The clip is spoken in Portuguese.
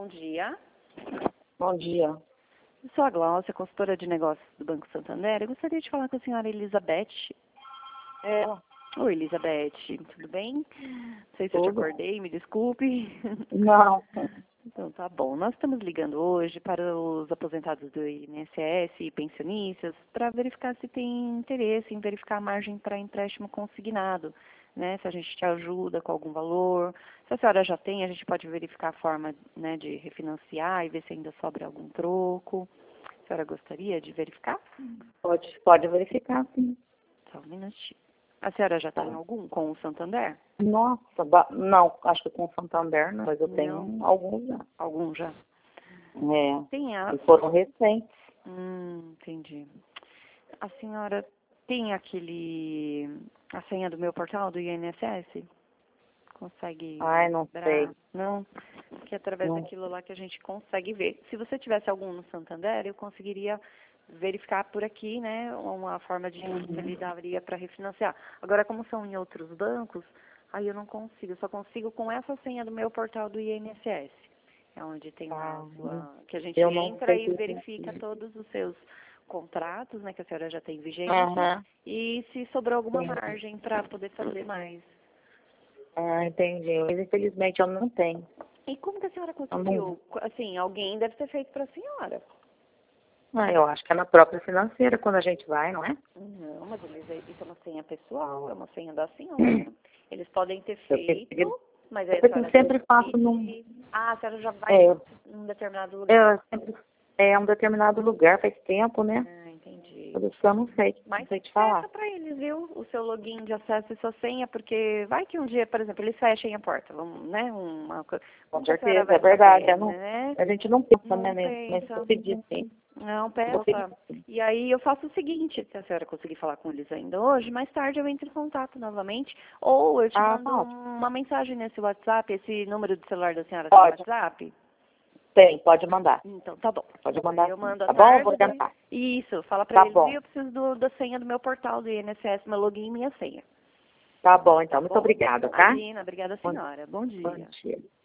bom dia. Bom dia. Eu sou a Glaucia, consultora de negócios do Banco Santander. Eu gostaria de falar com a senhora Elizabeth. Oi, Elizabeth, tudo bem? Não sei se eu te acordei, me desculpe. Não. Então, tá bom. Nós estamos ligando hoje para os aposentados do INSS e pensionistas para verificar se tem interesse em verificar a margem para empréstimo consignado, né? Se a gente te ajuda com algum valor. Se a senhora já tem, a gente pode verificar a forma, né, de refinanciar e ver se ainda sobra algum troco. A senhora gostaria de verificar? Pode verificar, sim. Só um minutinho. A senhora já tem algum com o Santander? Nossa, não, acho que com o Santander não, mas eu tenho alguns já. Algum já? Tem E foram recentes. Entendi. A senhora tem a senha do meu portal do INSS? Consegue Ai, não sei. Não? Porque é através daquilo lá que a gente consegue ver. Se você tivesse algum no Santander, eu conseguiria verificar por aqui, né, uma forma de que ele daria para refinanciar. Agora, como são em outros bancos, aí eu não consigo. Eu só consigo com essa senha do meu portal do INSS. É onde tem lá que a gente entra e verifica todos os seus contratos, né, que a senhora já tem vigente, e se sobrou alguma margem para poder fazer mais. Entendi. Mas infelizmente eu não tenho. E como que a senhora conseguiu? Assim, alguém deve ter feito para a senhora. Eu acho que é na própria financeira quando a gente vai, não é? Não, mas isso é uma senha pessoal, é uma senha da senhora. Eles podem ter feito, mas aí a senhora sempre faço num... a senhora já vai em um determinado lugar. Um determinado lugar, faz tempo, né? Entendi. Por isso eu não sei, Mas sei te falar. peça para eles, viu? O seu login de acesso e sua senha, porque vai que um dia, por exemplo, eles fechem a porta, vamos, né? Com certeza, é verdade. A gente não pensa, né? Nem se pedir, sim. Não, peça. E aí eu faço o seguinte, se a senhora conseguir falar com eles ainda hoje, mais tarde eu entro em contato novamente, ou eu te mando uma mensagem nesse WhatsApp, esse número de celular da senhora tem WhatsApp? Tem, pode mandar. Então, tá bom. Pode mandar. Eu mando Tá bom? Eu vou tentar. Isso, fala pra eles. E eu preciso da senha do meu portal do INSS, meu login e minha senha. Tá bom, então. Muito obrigada, tá? Imagina, obrigada, senhora. Bom dia. Bom dia.